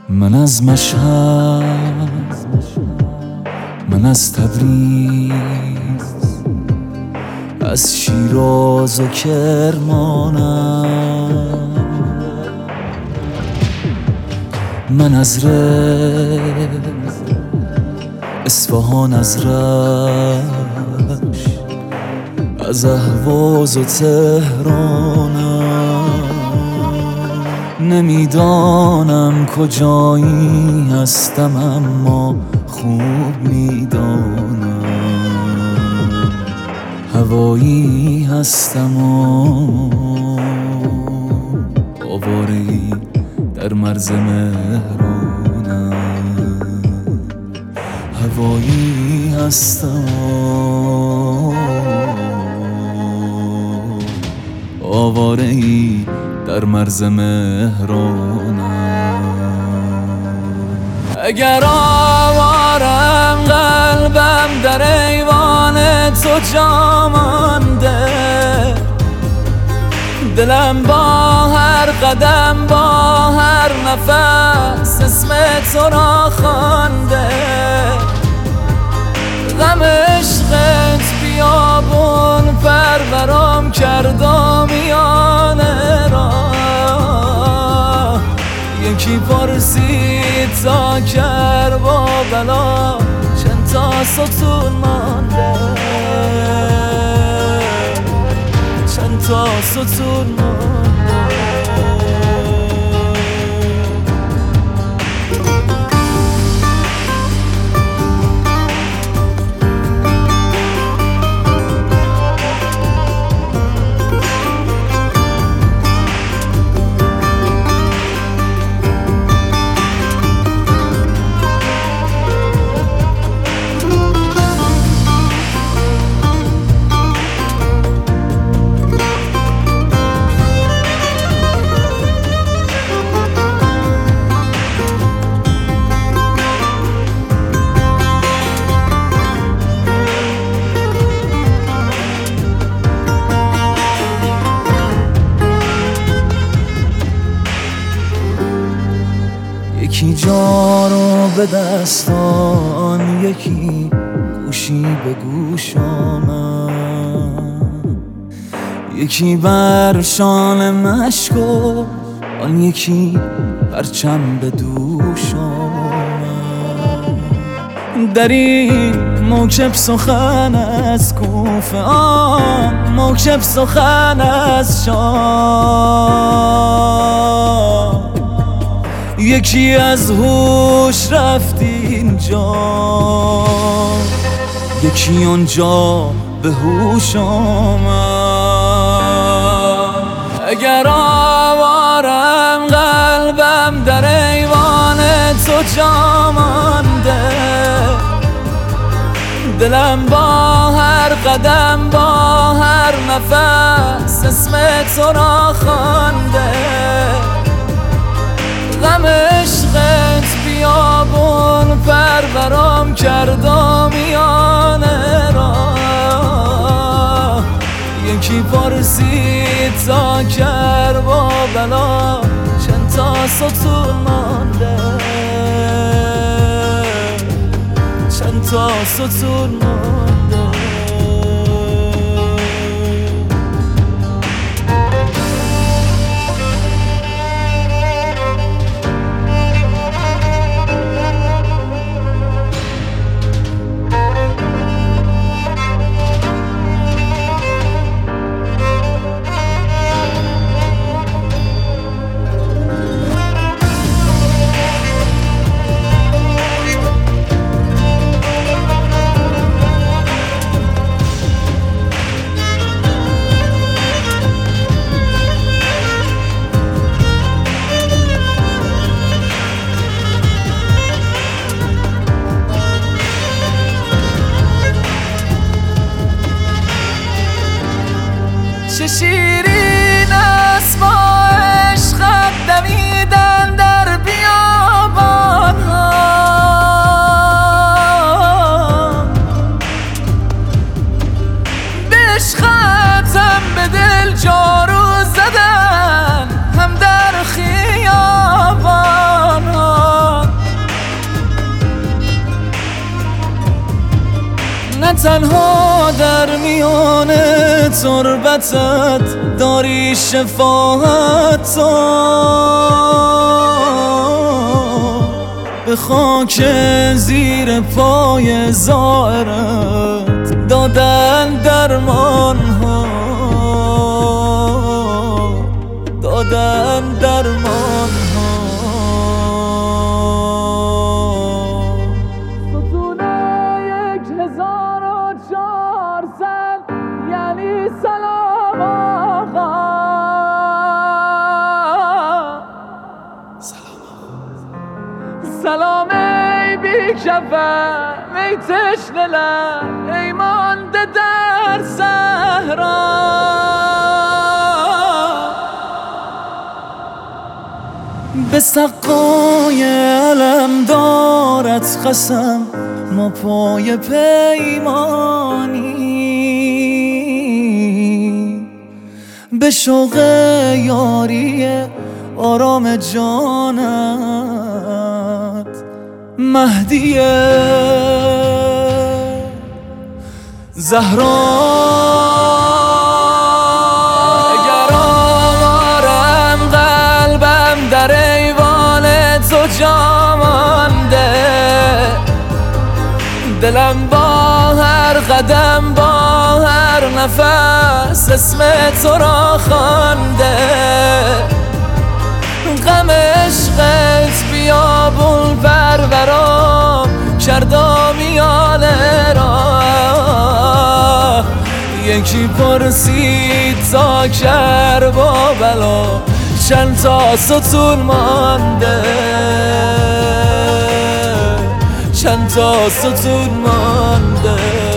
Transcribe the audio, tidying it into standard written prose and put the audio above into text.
من از مشهد، من از تبریز، از شیراز و کرمانم، من از اصفهان، از رشت، از اهواز و تهرانم. نمیدانم کجایی هستم اما خوب میدانم هوایی هستم و آواره‌ای در مرز مهرانم. هوایی هستم و آواره‌ای در مرز مهرانم. اگر آوارم قلبم در ایوان تو جا مانده، دلم با هر قدم با هر نفس اسم تو را خوانده. غم عشقت بیابون پرورم کرد و میانه را. یکی پرسید تا کربلا بلا چند تا ستون مانده، چند تا ستون مانده. یکی جا رو به دستان، یکی گوشی به گوش آمد، یکی بر شانه مشک و آن یکی پرچم به دوش آمد. در این موکب سخن از کوفه، موکب سخن از شام، یکی از هوش رفت اینجا، یکی آنجا به هوش آمد. اگر آوارم قلبم در ایوان تو جا مانده، دلم با هر قدم با هر نفس اسم تو را خوانده. غم عشقت بیابون پرورم کرد و میانه را. یکی پرسید تا کربلا چند تا ستون مانده، چند تا ستون مانده. تنها در میان تربتت داری شفاعت تو، به خاک زیر پای زائرت دادن درمان ها، دادن درمان ها. ستونه 1400 یعنی سلام آقا، سلام ای بیکفن ای تشنه لب ای مانده در صحرا، به سقای علمدارت قسم ما پای پیمانی، به شوق یاری آرام جانت مهدیه زهرا. اگر آوارم قلبم در ایوان تو جا مانده، دلم با هر قدم با هر نفس اسم تو را خوانده، غم عشقت بیابون پرورام کردا میانه را، یکی پرسید تا کربلا چند تا ستون مانده، چند تا ستون مانده.